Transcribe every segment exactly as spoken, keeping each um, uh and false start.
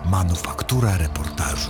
Manufaktura reportażu.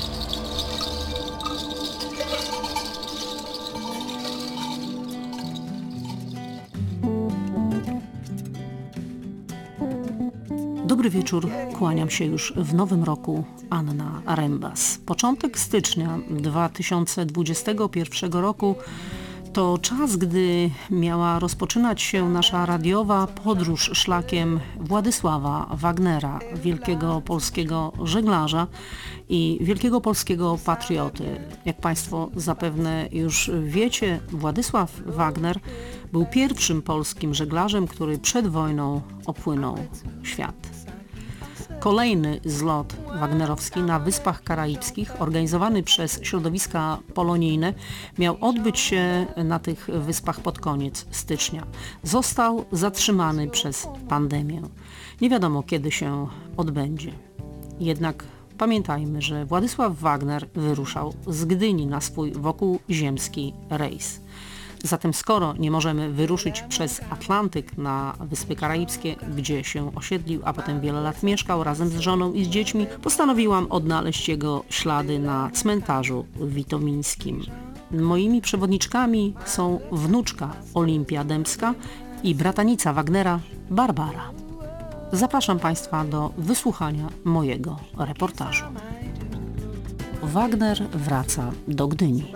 Dobry wieczór, kłaniam się już w nowym roku, Anna Rembas. Początek stycznia dwa tysiące dwudziestego pierwszego roku to czas, gdy miała rozpoczynać się nasza radiowa podróż szlakiem Władysława Wagnera, wielkiego polskiego żeglarza i wielkiego polskiego patrioty. Jak Państwo zapewne już wiecie, Władysław Wagner był pierwszym polskim żeglarzem, który przed wojną opłynął świat. Kolejny zlot wagnerowski na Wyspach Karaibskich, organizowany przez środowiska polonijne, miał odbyć się na tych wyspach pod koniec stycznia. Został zatrzymany przez pandemię. Nie wiadomo, kiedy się odbędzie. Jednak pamiętajmy, że Władysław Wagner wyruszał z Gdyni na swój wokółziemski rejs. Zatem skoro nie możemy wyruszyć przez Atlantyk na Wyspy Karaibskie, gdzie się osiedlił, a potem wiele lat mieszkał razem z żoną i z dziećmi, postanowiłam odnaleźć jego ślady na cmentarzu witomińskim. Moimi przewodniczkami są wnuczka Olimpia Dębska i bratanica Wagnera Barbara. Zapraszam Państwa do wysłuchania mojego reportażu. Wagner wraca do Gdyni.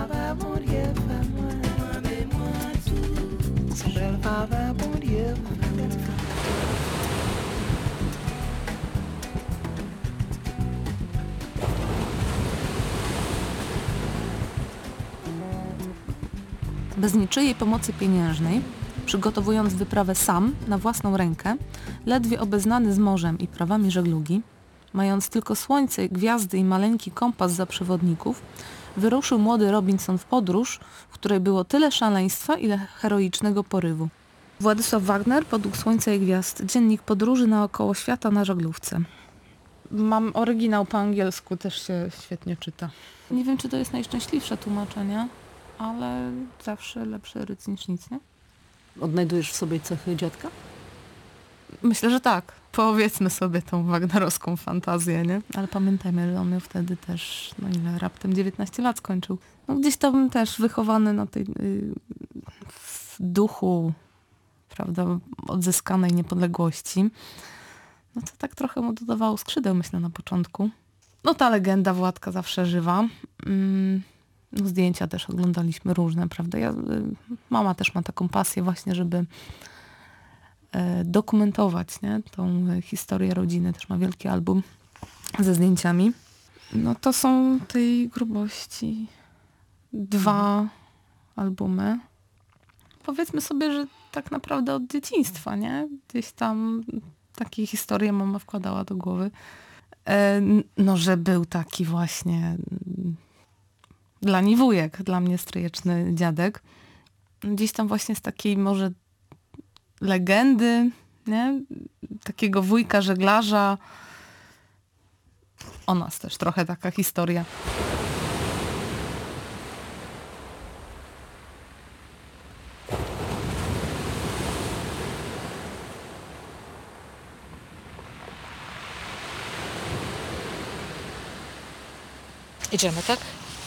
Bez niczyjej pomocy pieniężnej, przygotowując wyprawę sam, na własną rękę, ledwie obeznany z morzem i prawami żeglugi, mając tylko słońce, gwiazdy i maleńki kompas za przewodników, wyruszył młody Robinson w podróż, w której było tyle szaleństwa, ile heroicznego porywu. Władysław Wagner, Podług Słońca i Gwiazd. Dziennik podróży naokoło świata na żaglówce. Mam oryginał po angielsku, też się świetnie czyta. Nie wiem, czy to jest najszczęśliwsze tłumaczenie, ale zawsze lepszy ryc niż nic, nie? Odnajdujesz w sobie cechy dziadka? Myślę, że tak. Powiedzmy sobie tą wagnerowską fantazję, nie? Ale pamiętajmy, że on miał wtedy też, no ile, raptem dziewiętnaście lat skończył. No gdzieś tam też wychowany na tej, yy, w duchu, prawda, odzyskanej niepodległości. No to tak trochę mu dodawało skrzydeł, myślę, na początku. No ta legenda Władka zawsze żywa. Mm, no zdjęcia też oglądaliśmy różne, prawda? Ja, y, mama też ma taką pasję właśnie, żeby dokumentować, nie? Tą historię rodziny. Też ma wielki album ze zdjęciami. No to są tej grubości dwa albumy. Powiedzmy sobie, że tak naprawdę od dzieciństwa, nie? Gdzieś tam takie historie mama wkładała do głowy. E, no, że był taki właśnie dla niej wujek, dla mnie stryjeczny dziadek. Gdzieś tam właśnie z takiej może legendy, nie? Takiego wujka żeglarza. O nas też trochę taka historia. Idziemy, tak?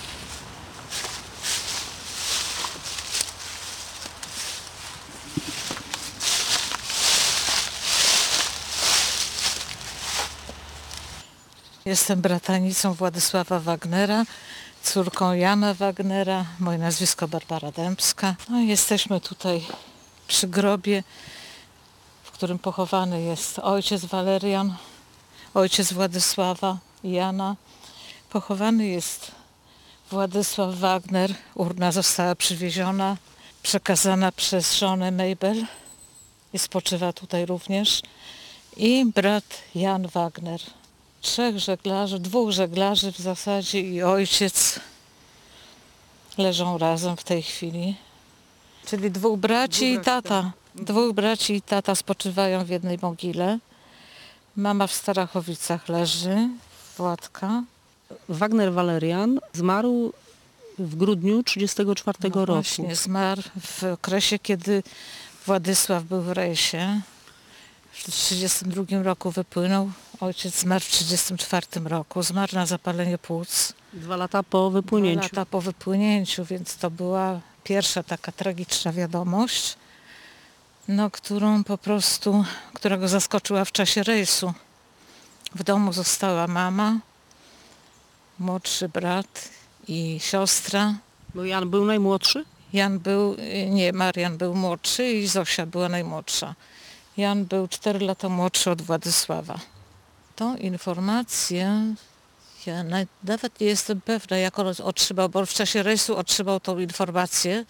Jestem bratanicą Władysława Wagnera, córką Jana Wagnera, moje nazwisko Barbara Dębska. No i jesteśmy tutaj przy grobie, w którym pochowany jest ojciec Walerian, ojciec Władysława i Jana. Pochowany jest Władysław Wagner. Urna została przywieziona, przekazana przez żonę Mabel i spoczywa tutaj również. I brat Jan Wagner. Trzech żeglarzy, dwóch żeglarzy w zasadzie i ojciec leżą razem w tej chwili. Czyli dwóch braci i tata. Dwóch braci i tata spoczywają w jednej mogile. Mama w Starachowicach leży, Władka. Wagner Walerian zmarł w grudniu trzydziestego czwartego no roku. Właśnie, zmarł w okresie, kiedy Władysław był w rejsie. W tysiąc dziewięćset trzydziestym drugim roku wypłynął, Ojciec zmarł w tysiąc dziewięćset trzydziestym czwartym roku, zmarł na zapalenie płuc. Dwa lata po wypłynięciu. Dwa lata po wypłynięciu, więc to była pierwsza taka tragiczna wiadomość, no, którą po prostu, która go zaskoczyła w czasie rejsu. W domu została mama, młodszy brat i siostra. Bo Jan był najmłodszy? Jan był, nie, Marian był młodszy i Zosia była najmłodsza. Jan był cztery lata młodszy od Władysława. Tą informację, ja nawet nie jestem pewna, jak on otrzymał, bo w czasie rejsu otrzymał tą informację,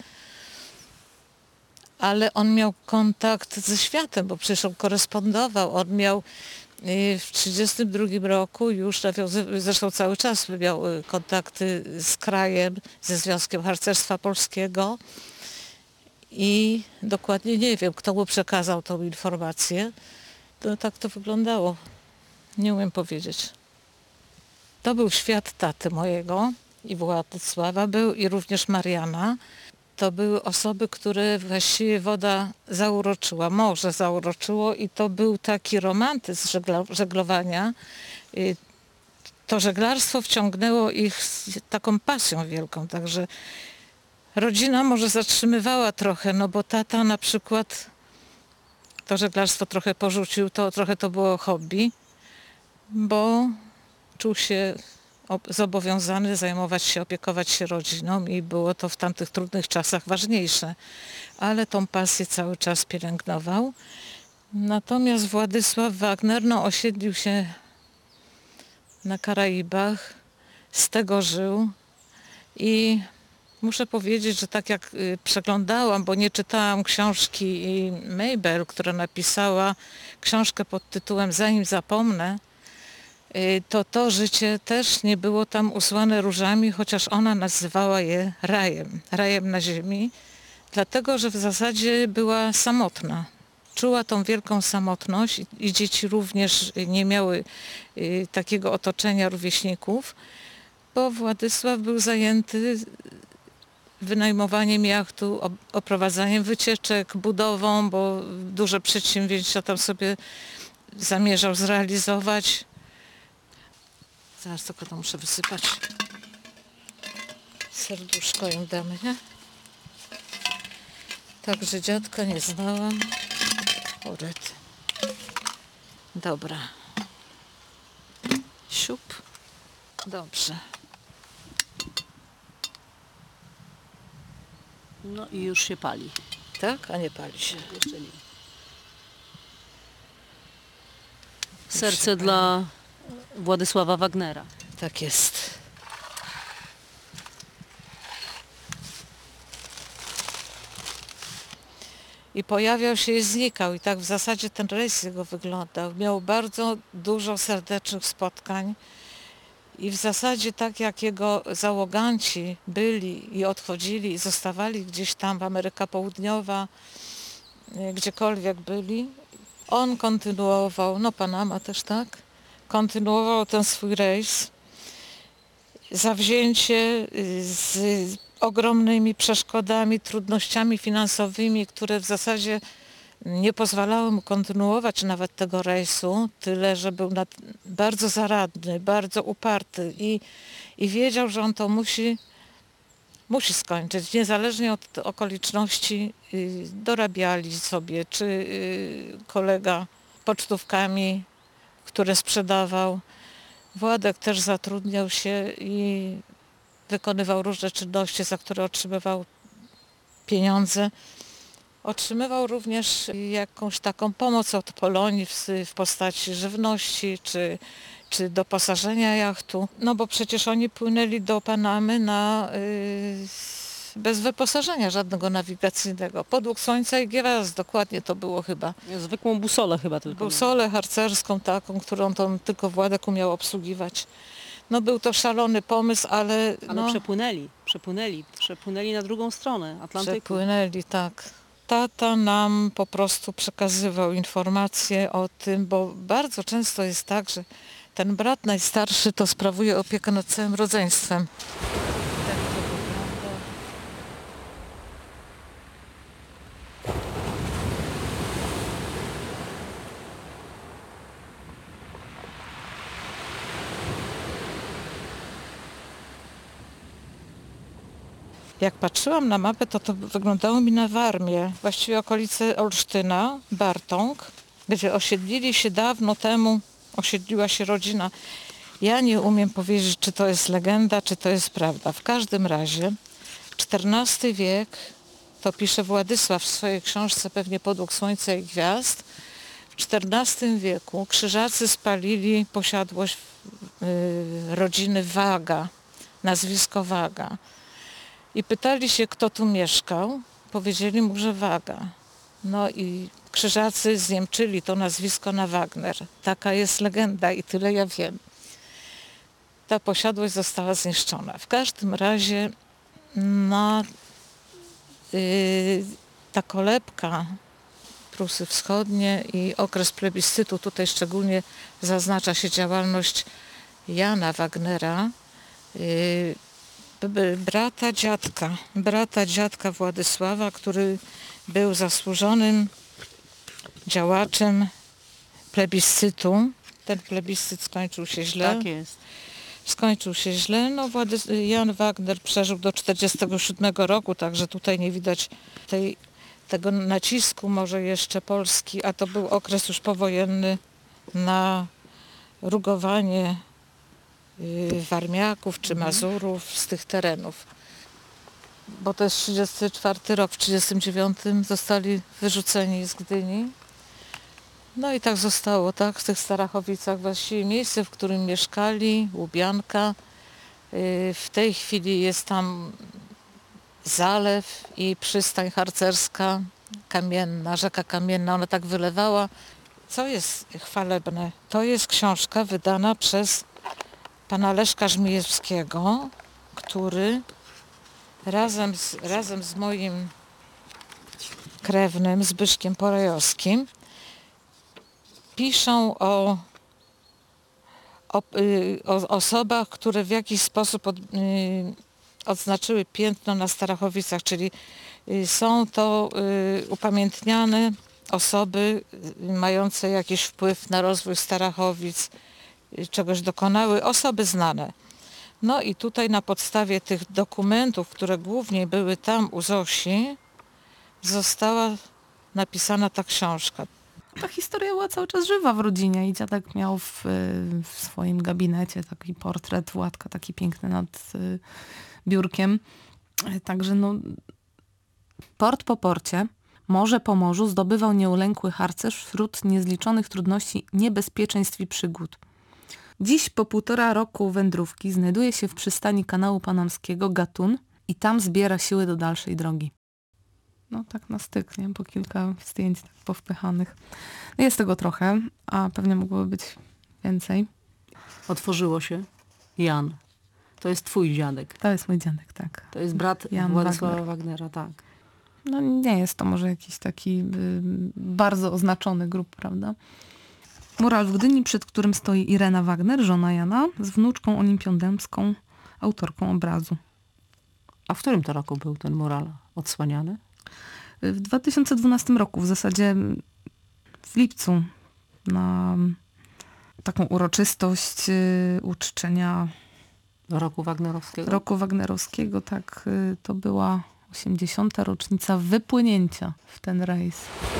ale on miał kontakt ze światem, bo przecież on korespondował, on miał w tysiąc dziewięćset trzydziestym drugim roku już nawiązywał, zresztą cały czas miał kontakty z krajem, ze Związkiem Harcerstwa Polskiego i dokładnie nie wiem, kto mu przekazał tą informację. To tak to wyglądało. Nie umiem powiedzieć. To był świat taty mojego i Władysława był i również Mariana. To były osoby, które właściwie woda zauroczyła, morze zauroczyło i to był taki romantyzm żegla, żeglowania. To żeglarstwo wciągnęło ich z taką pasją wielką, także rodzina może zatrzymywała trochę, no bo tata na przykład to żeglarstwo trochę porzucił, to trochę to było hobby, bo czuł się zobowiązany zajmować się, opiekować się rodziną i było to w tamtych trudnych czasach ważniejsze. Ale tą pasję cały czas pielęgnował. Natomiast Władysław Wagner no, osiedlił się na Karaibach, z tego żył i muszę powiedzieć, że tak jak y, przeglądałam, bo nie czytałam książki Mabel, która napisała książkę pod tytułem Zanim zapomnę, to to życie też nie było tam usłane różami, chociaż ona nazywała je rajem, rajem na ziemi, dlatego że w zasadzie była samotna. Czuła tą wielką samotność i, i dzieci również nie miały y, takiego otoczenia rówieśników, bo Władysław był zajęty wynajmowaniem jachtu, oprowadzaniem wycieczek, budową, bo duże przedsięwzięcia tam sobie zamierzał zrealizować. Zaraz tylko to muszę wysypać. Serduszko im damy, nie? Także dziadka nie znałam. O rety. Dobra. Siup. Dobrze. No i już się pali. Tak? A nie pali się. Jeszcze nie. Serce dla Władysława Wagnera. Tak jest. I pojawiał się i znikał. I tak w zasadzie ten rejs jego wyglądał. Miał bardzo dużo serdecznych spotkań. I w zasadzie tak jak jego załoganci byli i odchodzili i zostawali gdzieś tam w Ameryka Południowa, gdziekolwiek byli, on kontynuował, no Panama też tak, kontynuował ten swój rejs. Zawzięcie z ogromnymi przeszkodami, trudnościami finansowymi, które w zasadzie nie pozwalały mu kontynuować nawet tego rejsu, tyle że był nad, bardzo zaradny, bardzo uparty i, i wiedział, że on to musi, musi skończyć, niezależnie od okoliczności. Y, dorabiali sobie, czy y, kolega pocztówkami, które sprzedawał. Władek też zatrudniał się i wykonywał różne czynności, za które otrzymywał pieniądze. Otrzymywał również jakąś taką pomoc od Polonii w, w postaci żywności czy, czy doposażenia jachtu. No bo przecież oni płynęli do Panamy na, yy, bez wyposażenia żadnego nawigacyjnego. Podług Słońca i gwiazd, dokładnie to było chyba. Zwykłą busolę chyba tylko. Busolę harcerską taką, którą to tylko Władek umiał obsługiwać. No był to szalony pomysł, ale... Ale no, przepłynęli, przepłynęli, przepłynęli na drugą stronę Atlantyku. Przepłynęli, tak. Tata nam po prostu przekazywał informacje o tym, bo bardzo często jest tak, że ten brat najstarszy to sprawuje opiekę nad całym rodzeństwem. Tak to wygląda. Jak patrzyłam na mapę, to to wyglądało mi na Warmię, właściwie okolice Olsztyna, Bartąg, gdzie osiedlili się dawno temu, osiedliła się rodzina. Ja nie umiem powiedzieć, czy to jest legenda, czy to jest prawda. W każdym razie czternasty wiek, to pisze Władysław w swojej książce pewnie Podług Słońca i Gwiazd. W czternastym wieku Krzyżacy spalili posiadłość y, rodziny Waga, nazwisko Waga. I pytali się, kto tu mieszkał. Powiedzieli mu, że Waga. No i Krzyżacy zniemczyli to nazwisko na Wagner. Taka jest legenda i tyle ja wiem. Ta posiadłość została zniszczona. W każdym razie no, yy, ta kolebka Prusy Wschodnie i okres plebiscytu, tutaj szczególnie zaznacza się działalność Jana Wagnera, yy, brata dziadka, brata dziadka Władysława, który był zasłużonym działaczem plebiscytu. Ten plebiscyt skończył się źle. Tak jest. Skończył się źle. No, Władys- Jan Wagner przeżył do czterdziestego siódmego roku, także tutaj nie widać tej, tego nacisku może jeszcze Polski, a to był okres już powojenny na rugowanie y, Warmiaków czy Mazurów z tych terenów. Bo to jest trzydziesty czwarty rok, w trzydziestym dziewiątym zostali wyrzuceni z Gdyni. No i tak zostało, tak, w tych Starachowicach właściwie miejsce, w którym mieszkali, Łubianka. W tej chwili jest tam zalew i przystań harcerska, kamienna, rzeka kamienna, ona tak wylewała. Co jest chwalebne? To jest książka wydana przez pana Leszka Żmijewskiego, który razem z, razem z moim krewnym Zbyszkiem Porajowskim piszą o, o, o osobach, które w jakiś sposób od, y, odznaczyły piętno na Starachowicach, czyli y, są to y, upamiętniane osoby y, mające jakiś wpływ na rozwój Starachowic, y, czegoś dokonały, osoby znane. No i tutaj na podstawie tych dokumentów, które głównie były tam u Zosi, została napisana ta książka. Ta historia była cały czas żywa w rodzinie i dziadek miał w, w swoim gabinecie taki portret Władka, taki piękny nad y, biurkiem. Także no, port po porcie, morze po morzu zdobywał nieulękły harcerz wśród niezliczonych trudności, niebezpieczeństw i przygód. Dziś po półtora roku wędrówki znajduje się w przystani kanału panamskiego Gatun i tam zbiera siły do dalszej drogi. No tak na styk, nie? Po kilka zdjęć tak powpychanych. No jest tego trochę, a pewnie mogłoby być więcej. Otworzyło się. Jan. To jest twój dziadek. To jest mój dziadek, tak. To jest brat Jan Władysława Wagner. Wagnera, tak. No nie jest to może jakiś taki y, bardzo oznaczony grup, prawda? Mural w Gdyni, przed którym stoi Irena Wagner, żona Jana, z wnuczką Olimpią Dębską, autorką obrazu. A w którym to roku był ten mural odsłaniany? W dwa tysiące dwunastym roku, w zasadzie w lipcu, na taką uroczystość y, uczczenia Roku Wagnerowskiego? roku Wagnerowskiego, tak, y, to była osiemdziesiąta rocznica wypłynięcia w ten rejs.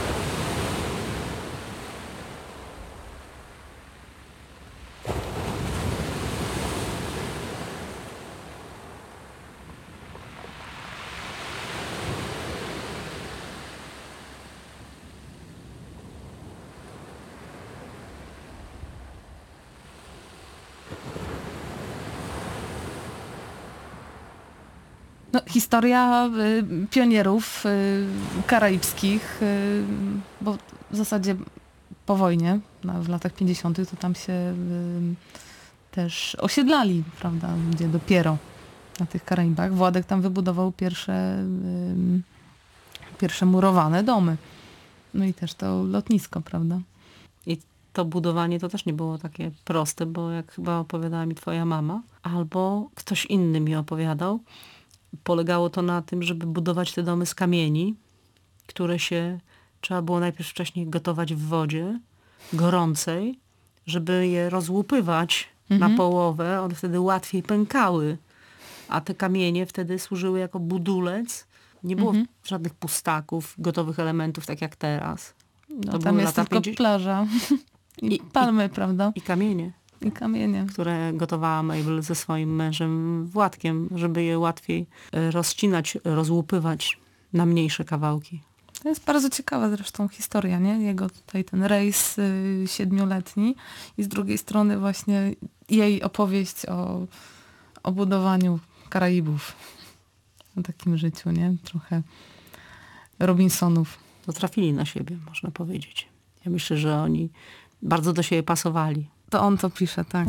No, historia y, pionierów y, karaibskich, y, bo w zasadzie po wojnie, na, w latach pięćdziesiątych to tam się y, też osiedlali, prawda, ludzie dopiero na tych Karaibach. Władek tam wybudował pierwsze, y, pierwsze murowane domy. No i też to lotnisko, prawda. I to budowanie to też nie było takie proste, bo jak chyba opowiadała mi twoja mama, albo ktoś inny mi opowiadał, polegało to na tym, żeby budować te domy z kamieni, które się trzeba było najpierw wcześniej gotować w wodzie gorącej, żeby je rozłupywać mhm. na połowę, one wtedy łatwiej pękały. a te kamienie wtedy służyły jako budulec. Nie było Mhm. żadnych pustaków, gotowych elementów, tak jak teraz. No, To tam były jest lata tylko pięćdziesiąte. plaża i, I- palmy, prawda? I kamienie, I kamienie. które gotowała Mabel ze swoim mężem Władkiem, żeby je łatwiej e, rozcinać, rozłupywać na mniejsze kawałki. To jest bardzo ciekawa zresztą historia, nie? Jego tutaj ten rejs y, siedmioletni i z drugiej strony właśnie jej opowieść o, o budowaniu Karaibów. O takim życiu, nie? Trochę Robinsonów. To trafili na siebie, można powiedzieć. Ja myślę, że oni bardzo do siebie pasowali. To on to pisze, tak.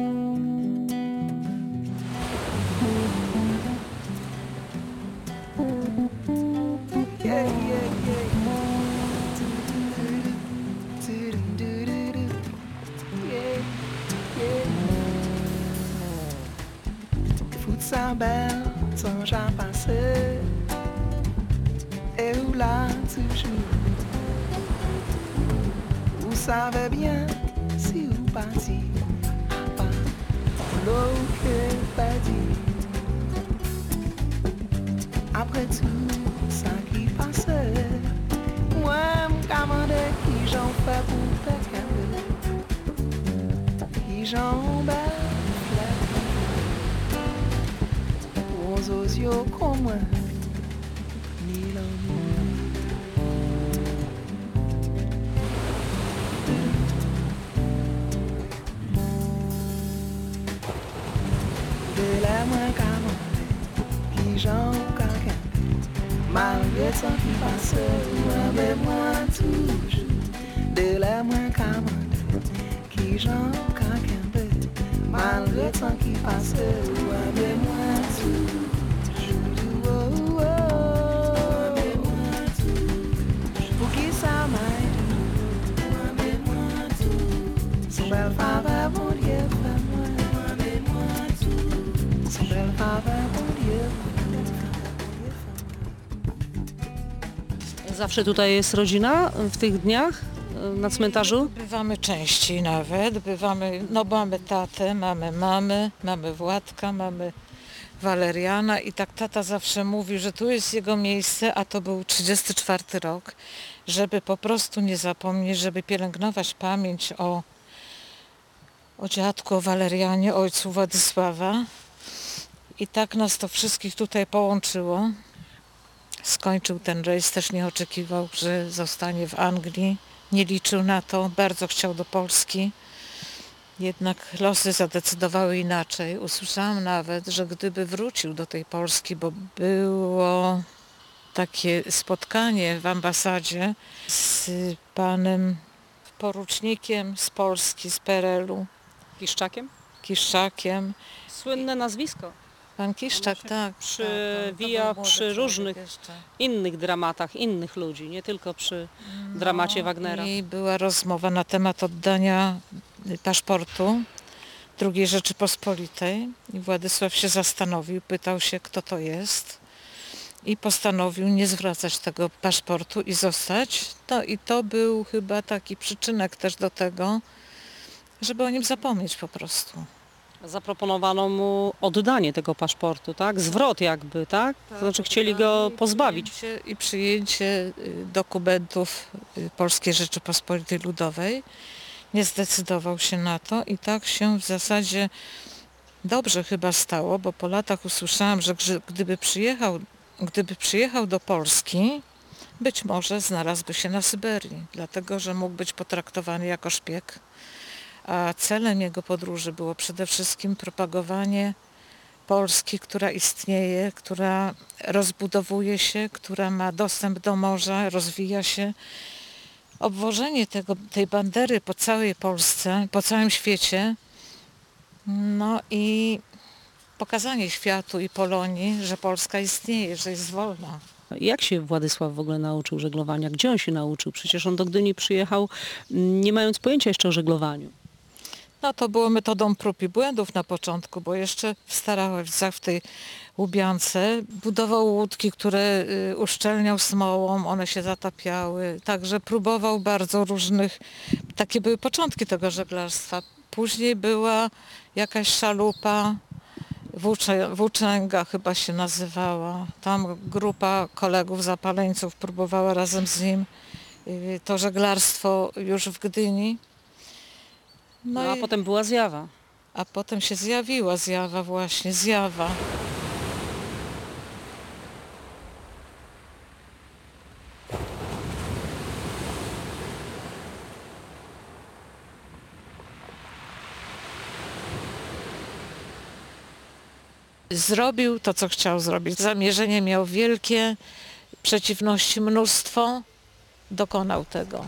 Fout sa belle, son Jean passé, et où là toujours. Vous savez bien si vous parti, pas l'eau que pas dit. Après tout ça qui passait, moi m'commandais qui j'en fais pour faire qu'elle, qui j'en belle. Aux osios comme moi, mille en mille. De la main commandée, qui j'en caquin, malgré ça qui passe, avec moi toujours. De la main commandée, qui j'en caquin, malgré ça qui passe, avec moi toujours. Pour qui ça m'aide, son belle faveur, bon Dieu, fais-moi. Son belle faveur, bon Dieu, Zawsze tutaj jest rodzina w tych dniach na cmentarzu? Bywamy częściej nawet, bywamy, no mamy tatę, mamy mamy, mamy Władka, mamy Waleriana i tak tata zawsze mówi, że tu jest jego miejsce, a to był trzydziesty czwarty rok, żeby po prostu nie zapomnieć, żeby pielęgnować pamięć o, o dziadku, o Walerianie, ojcu Władysława. I tak nas to wszystkich tutaj połączyło. Skończył ten rejs, też nie oczekiwał, że zostanie w Anglii. Nie liczył na to, bardzo chciał do Polski. Jednak losy zadecydowały inaczej. Usłyszałam nawet, że gdyby wrócił do tej Polski, bo było takie spotkanie w ambasadzie z panem porucznikiem z Polski, z P R L u, Kiszczakiem? Kiszczakiem. Słynne nazwisko. Pan Kiszczak, tak. przewija tak, to był młody przy człowiek różnych jeszcze. innych dramatach, innych ludzi, nie tylko przy dramacie Wagnera. I była rozmowa na temat oddania paszportu drugiej Rzeczypospolitej i Władysław się zastanowił, pytał się, kto to jest i postanowił nie zwracać tego paszportu i zostać. No i to był chyba taki przyczynek też do tego, żeby o nim zapomnieć po prostu. Zaproponowano mu oddanie tego paszportu, tak? Zwrot jakby, tak? To znaczy chcieli go pozbawić. Przyjęcie, I przyjęcie y, dokumentów y, Polskiej Rzeczypospolitej Ludowej. Nie zdecydował się na to i tak się w zasadzie dobrze chyba stało, bo po latach usłyszałam, że grzy- gdyby przyjechał, gdyby przyjechał do Polski, być może znalazłby się na Syberii, dlatego że mógł być potraktowany jako szpieg. A celem jego podróży było przede wszystkim propagowanie Polski, która istnieje, która rozbudowuje się, która ma dostęp do morza, rozwija się. Obwożenie tego, tej bandery po całej Polsce, po całym świecie, no i pokazanie światu i Polonii, że Polska istnieje, że jest wolna. Jak się Władysław w ogóle nauczył żeglowania? Gdzie on się nauczył? Przecież on do Gdyni przyjechał nie mając pojęcia jeszcze o żeglowaniu. No to było metodą prób i błędów na początku, bo jeszcze w Starachowicach, w tej Łubiance budował łódki, które y, uszczelniał smołą, one się zatapiały. Także próbował bardzo różnych, takie były początki tego żeglarstwa. Później była jakaś szalupa, Włóczę- Włóczęga chyba się nazywała. Tam grupa kolegów zapaleńców próbowała razem z nim y, to żeglarstwo już w Gdyni. No, No a i, potem była zjawa. a potem się zjawiła zjawa właśnie, zjawa. Zrobił to, co chciał zrobić. Zamierzenie miał wielkie, przeciwności mnóstwo. Dokonał tego.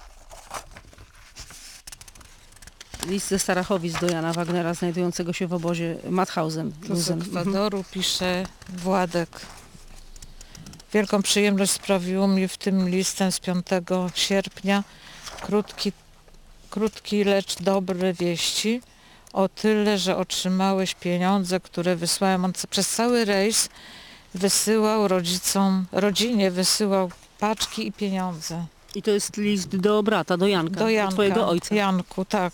List ze Starachowic do Jana Wagnera, znajdującego się w obozie Mauthausen. Tu z Ekwadoru pisze Władek. Wielką przyjemność sprawiło mi w tym listem z piątego sierpnia krótki, krótki, lecz dobre wieści. O tyle, że otrzymałeś pieniądze, które wysłałem. On przez cały rejs wysyłał rodzicom, rodzinie wysyłał paczki i pieniądze. I to jest list do brata, do Janka, Do Janka, twojego ojca. Janku, tak.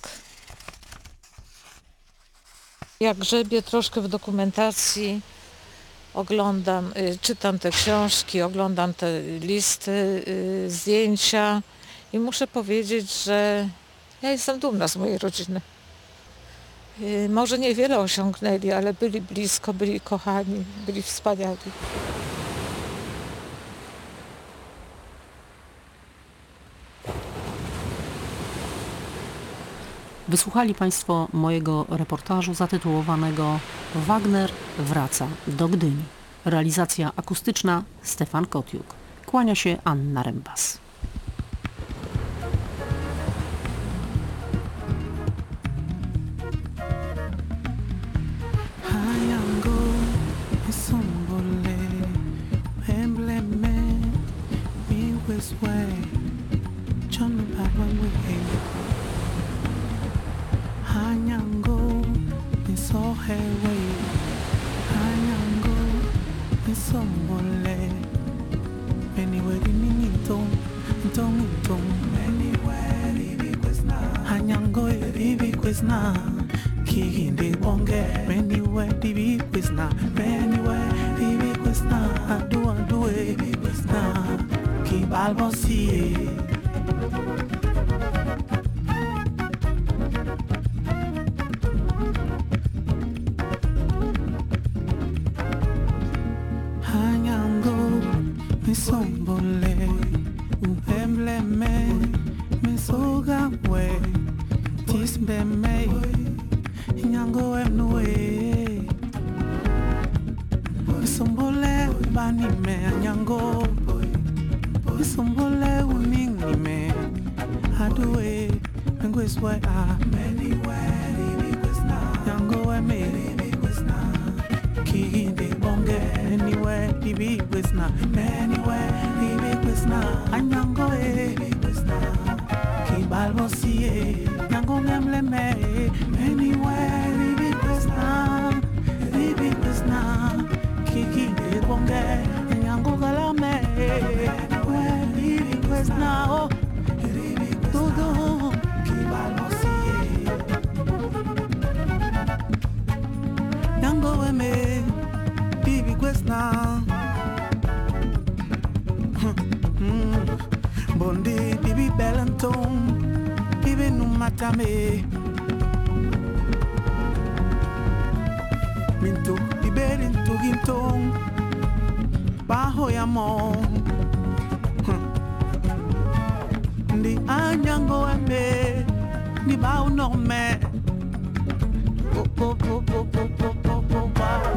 Jak grzebię troszkę w dokumentacji, oglądam, y, czytam te książki, oglądam te listy, y, zdjęcia i muszę powiedzieć, że ja jestem dumna z mojej rodziny. Y, może niewiele osiągnęli, ale byli blisko, byli kochani, byli wspaniali. Wysłuchali Państwo mojego reportażu zatytułowanego Wagner wraca do Gdyni. Realizacja akustyczna Stefan Kotiuk. Kłania się Anna Rembas. Hayango, Sombole, Embleme, me was way, John Papa way. Hayango, me so heavy. Hayango, me Sombole, anywhere in Minton, Tom, Tom, anywhere, Bibi Quesna. Hayango, Bibi Quesna. Kicking the bonge, anywhere, Bibi Quesna, anywhere, Bibi Quesna. I do, I do it, Bibi Quesna. Keep Albossi. Sombole, umembleme, mesoga we, tisbeme, nyango emnue. Sombole bani me nyango, sombole uningi me, adue, ngweswe a, nyango eme, kinde bonge, anywhere, dibi wisna, anywhere, dibi wisna, anyango e, kibalbo siye, nyango ngemle me, anywhere, dibi wisna, dibi wisna, kinde bonge, nyango galame, anywhere, dibi wisna, oh, todo, kibalbo siye, nyango eme. Bibi Quesna, Bondi, Bibi Bellanton, Bibi Numatame, Minto, Bibi Into Gintong, Bahoyamon, Ndi Anyango Eme, Ndi Bao no me, Oh, oh, oh, oh, oh, oh, oh, oh, wow.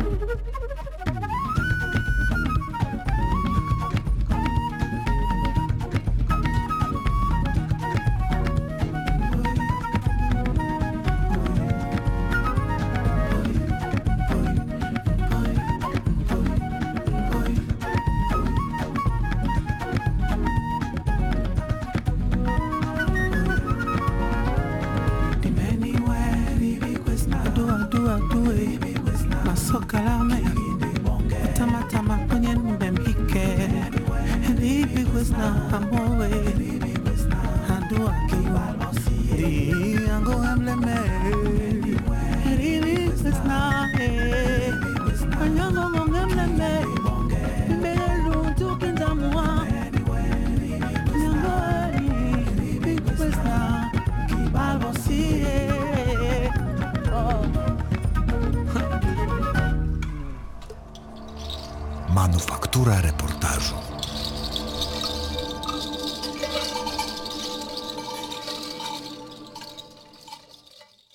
Do I do I do it? Manufaktura reportażu.